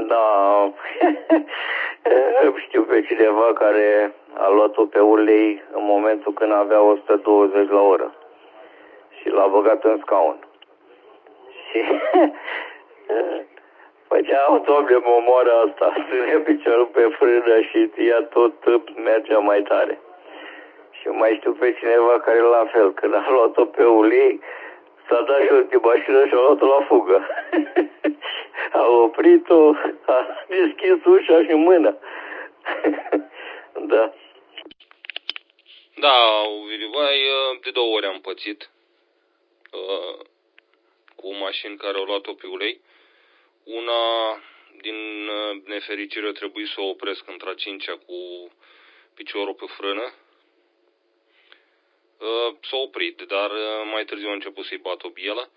Da, știu pe cineva care a luat-o pe ulei în momentul când avea 120 la oră și l-a băgat în scaun. Și făcea, Doamne, mă omoară asta, ține piciorul pe frână și ea tot mergea mai tare. Și mai știu pe cineva care la fel, când a luat-o pe ulei, s-a dat jos din mașină și a luat-o la fugă. A oprit-o, a deschis ușa și mâna. Da. Da, Ovidiu, de 2 ori am pățit cu mașini care au luat-o pe ulei. Una, din nefericire, trebuie să o opresc între a 5-a cu piciorul pe frână. S-a oprit, dar mai târziu a început să-i bat o bielă.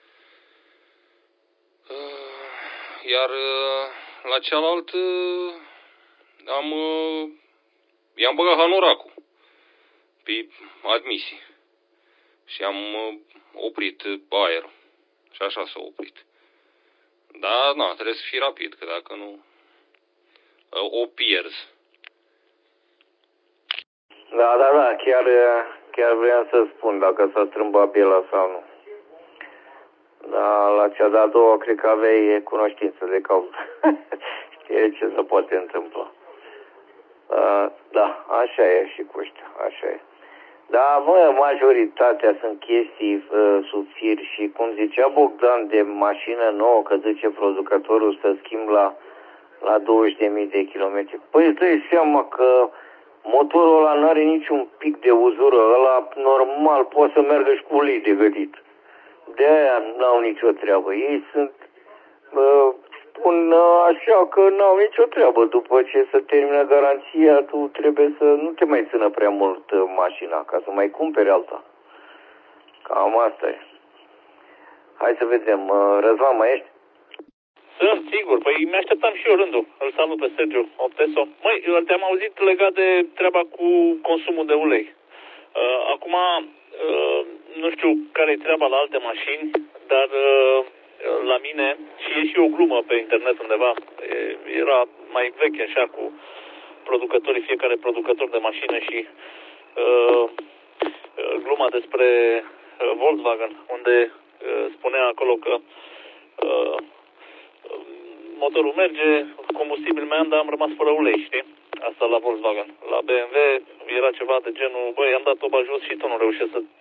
Iar la cealaltă i-am băgat hanoracul pe admisii și am oprit aerul. Și așa s-a oprit. Da, na, trebuie să fii rapid, că dacă nu o pierzi. Da, chiar vreau să spun dacă s-a strâmbat biela sau nu. Da, la cea de-a doua cred că aveai cunoștință de cauză. Știi ce se poate întâmpla. Da, așa e și cu ăștia, așa e. Da, majoritatea sunt chestii subțiri și cum zicea Bogdan de mașină nouă, că zice producătorul să schimb la 20.000 de kilometri. Păi îți dai seama că motorul ăla nu are niciun pic de uzură, ăla normal poate să meargă și cu ulei de gătit. De-aia n-au nicio treabă. Ei sunt, spun așa că n-au nicio treabă. După ce se termină garanția, tu trebuie să nu te mai țină prea mult mașina, ca să mai cumperi alta. Cam asta e. Hai să vedem. Răzvan, mai ești? Sunt, sigur. Păi mi-așteptam și eu rândul. Îl salut pe Sergiu Opteso. Măi, te-am auzit legat de treaba cu consumul de ulei. Acum, nu știu care e treaba la alte mașini, dar la mine, și e și o glumă pe internet undeva, era mai veche așa cu producătorii, fiecare producător de mașină și gluma despre Volkswagen, unde spunea acolo că motorul merge, combustibil mai am, dar am rămas fără ulei, știi? Asta la Volkswagen. La BMW era ceva de genul, băi, am dat toba jos și tot nu reușesc să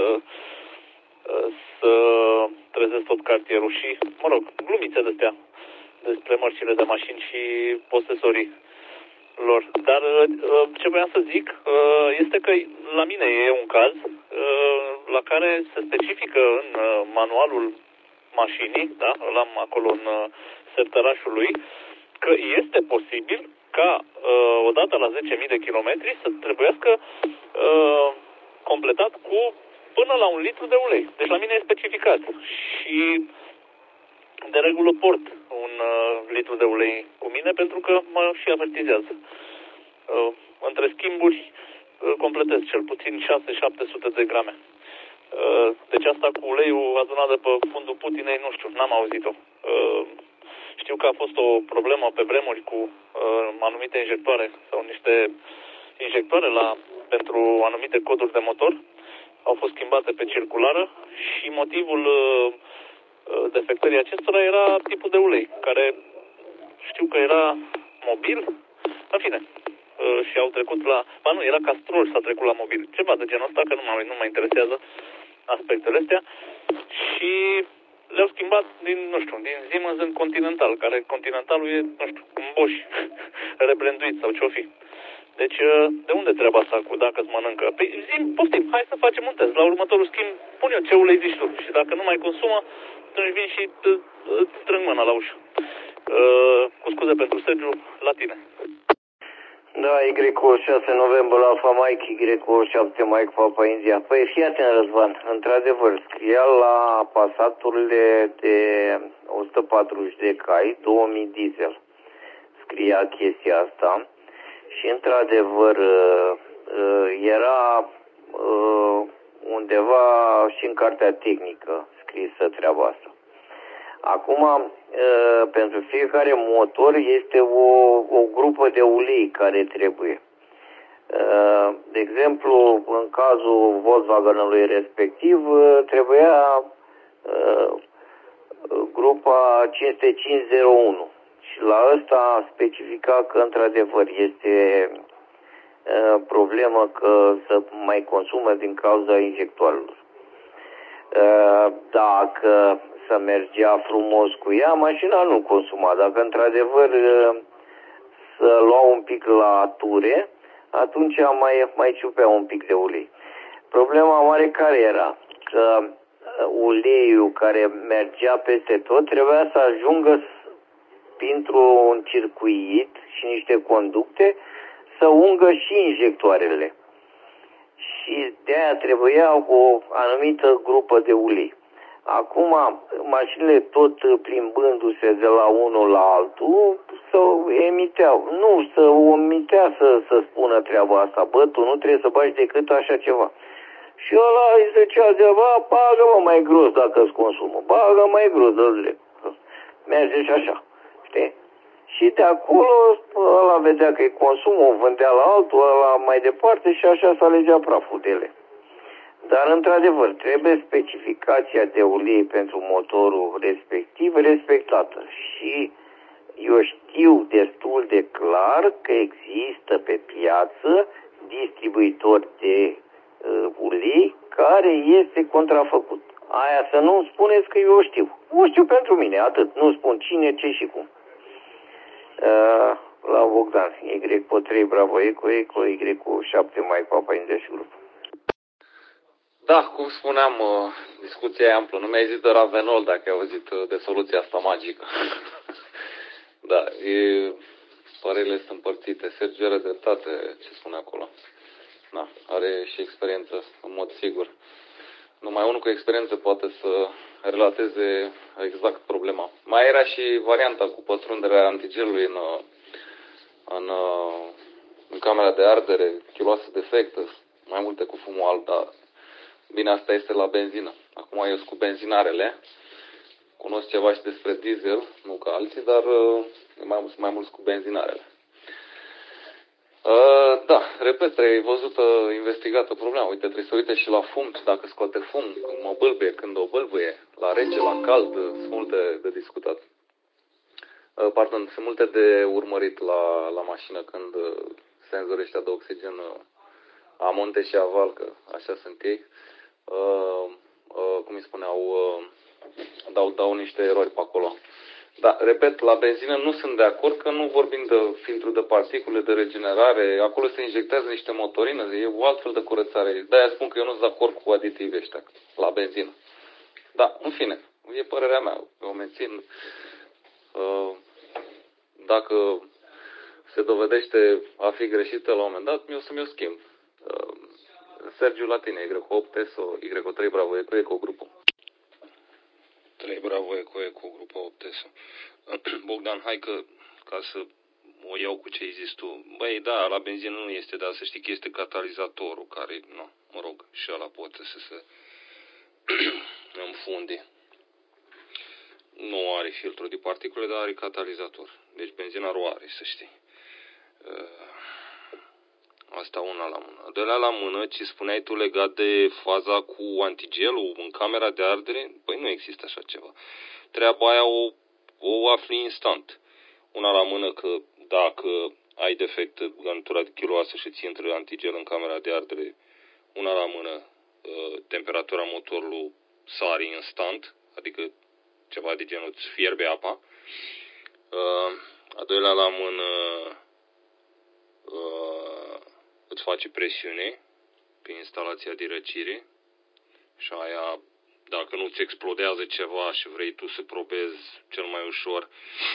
trezesc tot cartierul și, mă rog, glumițe de-astea despre mărcile de mașini și posesorii lor. Dar ce voiam să zic este că la mine e un caz la care se specifică în manualul mașinii, da, îl am acolo în sertărașul lui, că este posibil ca odată la 10.000 de kilometri să trebuiască completat cu până la 1 litru de ulei. Deci la mine e specificat. Și de regulă port 1 litru de ulei cu mine pentru că mă și avertizează. Între schimburi completez cel puțin 600-700 de grame. Deci asta cu uleiul adunat de pe fundul Putinei, nu știu, n-am auzit-o. Știu că a fost o problemă pe vremuri cu anumite injectoare sau niște injectoare pentru anumite coduri de motor. Au fost schimbate pe circulară și motivul defectării acestora era tipul de ulei, care știu că era mobil, în fine, și au trecut la... Ba nu, era castrol și s-a trecut la mobil. Ceva de genul ăsta, că nu mă interesează aspectele astea. Și le-au schimbat din Siemens în Continental, care Continentalul e, nu știu, un Bosch rebranduit sau ce-o fi. Deci, de unde treaba asta cu dacă îți mănâncă? Păi, poftim, hai să facem un test. La următorul schimb, pun eu ce ulei zici tu. Și dacă nu mai consumă, atunci vin și îți strâng mâna la ușă. Cu scuze pentru Sergiu, la tine. Da, Y6 noiembrie la Alfa Mike, Y7 Mike Papa India. Păi fii atent, Răzvan, într-adevăr, scria la Passaturile de 140 de cai, 2000 diesel. Scria chestia asta și într-adevăr era undeva și în cartea tehnică scrisă treaba asta. Acum, pentru fiecare motor este o grupă de ulei care trebuie. De exemplu, în cazul Volkswagenului respectiv, trebuia grupa 5501 și la ăsta specifica că într-adevăr este problemă că să mai consumă din cauza injectoarelor. Dacă să mergea frumos cu ea, mașina nu consuma. Dacă într-adevăr să lua un pic la ture, atunci mai ciupea un pic de ulei. Problema mare care era? Că uleiul care mergea peste tot trebuia să ajungă printr-un circuit și niște conducte să ungă și injectoarele. Și de-aia trebuia o anumită grupă de ulei. Acum, mașinile tot plimbându-se de la unul la altul, să emiteau. Nu, să omitea să spună treaba asta. Bă, tu nu trebuie să bagi decât așa ceva. Și ăla îi zicea ceva, bagă-mă mai gros dacă-ți consumă. Bagă mai gros, dă-le. Merge și așa. Știi? Și de acolo ăla vedea că-i consumă, o vândea la altul, ăla mai departe și așa s-a legea praful de ele. Dar, într-adevăr, trebuie specificația de ulei pentru motorul respectiv respectată. Și eu știu destul de clar că există pe piață distribuitori de ulei care este contrafăcut. Aia să nu spuneți că eu știu. O știu pentru mine, atât. Nu spun cine, ce și cum. La Bogdan, Y cu 3, Bravo Eco, Y cu 7, Mike Papa India și grup. Da, cum spuneam, discuția e amplă. Nu mi-ai zis de Ravenol dacă ai auzit de soluția asta magică. Da, părerile sunt împărțite. Sergiu are dreptate ce spune acolo. Da, are și experiență, în mod sigur. Numai unul cu experiență poate să relateze exact problema. Mai era și varianta cu pătrunderea antigelului în camera de ardere, chiloasă defectă, mai multe cu fumul alb, dar bine, asta este la benzină. Acum eu sunt cu benzinarele, cunosc ceva și despre diesel, nu ca alții, dar mai mult cu benzinarele. Da, repet, trebuie văzută, investigată problema. Uite, trebuie să uite și la fum, dacă scoate fum, când mă bâlbâie, când o bâlbâie, la rece, la cald, sunt multe de discutat. Sunt multe de urmărit la mașină când senzorii ăștia de oxigen amonte și aval, că așa sunt ei. Cum îi spuneau, dau niște erori pe acolo. Da, repet, la benzină nu sunt de acord că nu vorbim de filtru de particule, de regenerare. Acolo se injectează niște motorină, e o altfel de curățare. De-aia spun că eu nu sunt de acord cu aditivi ăștia la benzină. Da, în fine, e părerea mea. O mențin. Dacă se dovedește a fi greșită la un moment dat, eu să mi-o schimb. Sergiu, la tine, Y8 ESO, Y3 Bravo Eco grupul. 3 Bravo Eco grupul 8 ESO. Bogdan, hai că ca să o iau cu ce ai zis tu. Băi, da, la benzină nu este, dar să știi că este catalizatorul care, nu, mă rog, și ăla poate să se înfunde. Nu are filtru de particule, dar are catalizator. Deci benzinarul are, să știi. Asta una la mână. De la mână, ce spuneai tu legat de faza cu antigelul în camera de ardere, păi nu există așa ceva. Treaba aia o afli instant. Una la mână că dacă ai defect garnitura de chiloasă și ți intră antigel în camera de ardere, una la mână, temperatura motorului sare instant, adică ceva de genul îți fierbe apa. A doilea la mână îți face presiune prin instalația de răcire și aia, dacă nu ți explodează ceva și vrei tu să probezi cel mai ușor,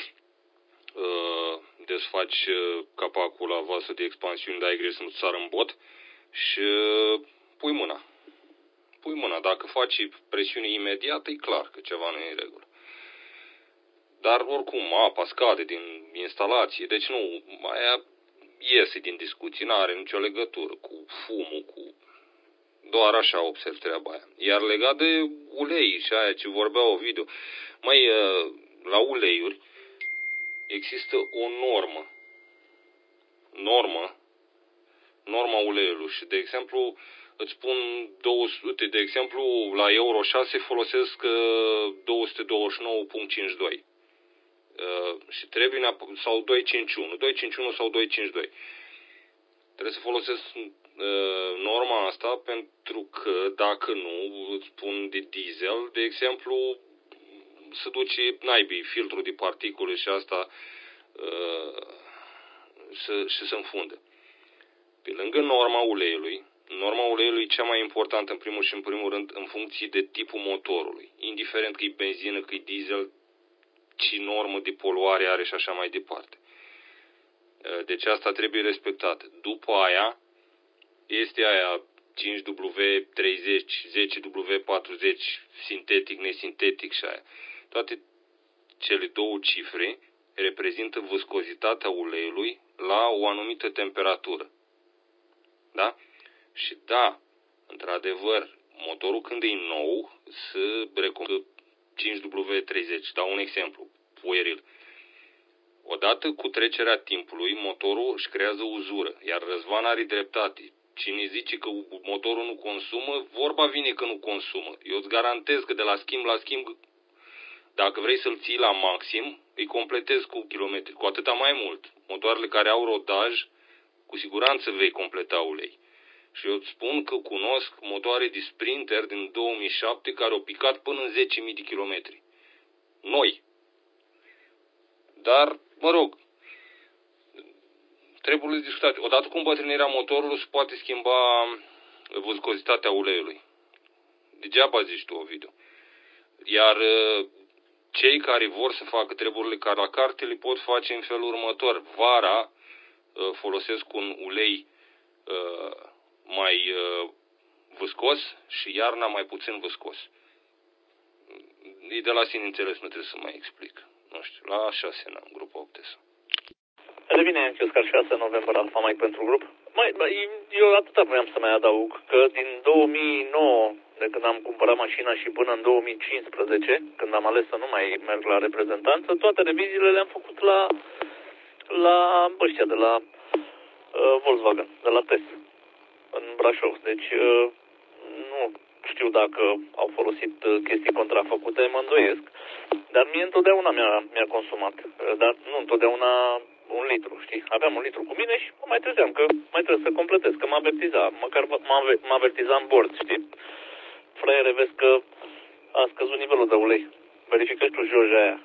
desfaci capacul la vasul de expansiune, dai greș să nu-ți sară în bot și pui mâna. Pui mâna. Dacă faci presiune imediată, e clar că ceva nu e în regulă. Dar oricum, apa scade din instalație, deci nu, aia iese din discuții, n-are nicio legătură cu fumul, cu Doar așa observ treaba aia. Iar legat de ulei și aia ce vorbea Ovidiu, măi, la uleiuri există o norma uleiului și, de exemplu, îți spun 200, de exemplu, la Euro 6 folosesc 229.52 și trebuie, sau 251 sau 252. Trebuie să folosesc norma asta pentru că, dacă nu, îți spun de diesel, de exemplu, se duce naibii filtrul de particule și asta și se înfunde. Pe lângă norma uleiului e cea mai importantă în primul și în primul rând în funcție de tipul motorului. Indiferent că e benzină, că e diesel, ce normă de poluare are și așa mai departe. Deci asta trebuie respectat. După aia este aia 5W30, 10W40, sintetic, nesintetic și aia. Toate cele două cifre reprezintă viscozitatea uleiului la o anumită temperatură. Da? Și da, într-adevăr, motorul când e nou se recomandă 5W30. Dau un exemplu, pueril. Odată cu trecerea timpului, motorul își creează uzură, iar Răzvan are dreptate. Cine zice că motorul nu consumă, vorba vine că nu consumă. Eu îți garantez că de la schimb la schimb, dacă vrei să-l ții la maxim, îi completezi cu kilometri, cu atâta mai mult. Motoarele care au rodaj, cu siguranță vei completa ulei. Și eu îți spun că cunosc motoare de Sprinter din 2007 care au picat până în 10.000 de kilometri. Noi. Dar, mă rog, trebuie discutat. Odată cu îmbătrânirea motorului se poate schimba viscozitatea uleiului. Degeaba zici tu, Ovidiu. Iar cei care vor să facă treburile ca la carte le pot face în felul următor. Vara folosesc un ulei mai viscos și iarna mai puțin viscos. E de la sine înțeles, nu trebuie să mai explic. Nu știu, la 6 în grupul 8. Revine în Chioscar 6 noiembrie Alfa Mike pentru grup. Eu atâta vreau să mai adaug că din 2009, de când am cumpărat mașina și până în 2015, când am ales să nu mai merg la reprezentanță, toate reviziile le-am făcut la ăștia de la Volkswagen, de la TES, în Brașov. Deci nu știu dacă au folosit chestii contrafăcute, mă îndoiesc, dar mie întotdeauna mi-a consumat, dar nu întotdeauna 1 litru, știi? Aveam 1 litru cu mine și mă mai trezeam că mai trebuie să completez, că mă avertiza, măcar mă avertiza în bord, știi? Fraiere, vezi că a scăzut nivelul de ulei. Verifică tu joja aia.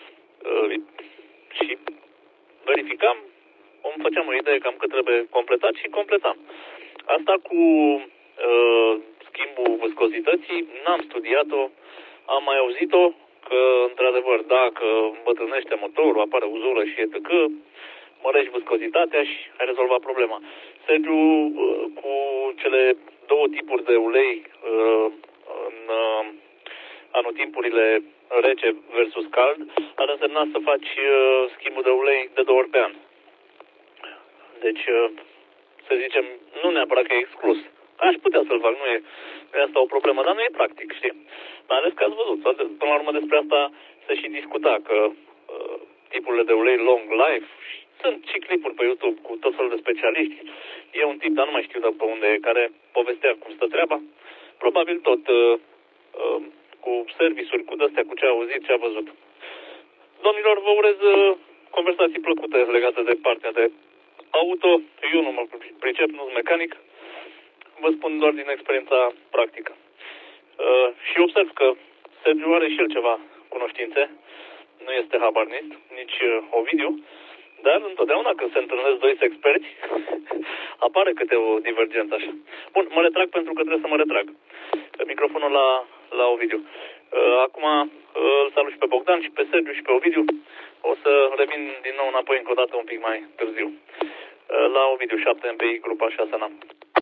Și verificam, îmi făceam o idee cam că trebuie completat și completam. Asta cu schimbul viscozității, n-am studiat-o, am mai auzit-o, că, într-adevăr, dacă îmbătrânește motorul, apare uzură și etc., mărești viscozitatea și ai rezolvat problema. Sergiu, cu cele două tipuri de ulei în anotimpurile rece versus cald, ar însemna să faci schimbul de ulei de 2 ori pe an. Deci, să zicem, nu neapărat că e exclus. Aș putea să-l fac, nu e asta o problemă, dar nu e practic, știi? Mai ales că ați văzut, până la urmă despre asta se și discuta, că tipurile de ulei long life, sunt și clipuri pe YouTube cu tot felul de specialiști. E un tip, dar nu mai știu de pe unde e, care povestea cum stă treaba. Probabil tot cu serviciuri, cu de-astea, cu ce a auzit, ce a văzut. Domnilor, vă urez conversații plăcute legate de partea de auto. Eu nu mă pricep, nu sunt mecanic. Vă spun doar din experiența practică. Și observ că Sergiu are și el ceva cunoștințe. Nu este habarnist, nici Ovidiu. Dar întotdeauna când se întâlnesc 2 experți, apare câte o divergență așa. Bun, mă retrag pentru că trebuie să mă retrag. Microfonul la Ovidiu. Acum îl salut și pe Bogdan și pe Sergiu și pe Ovidiu. O să revin din nou înapoi încă o dată un pic mai târziu. La Ovidiu 7 MPI, grupa 6 NAM.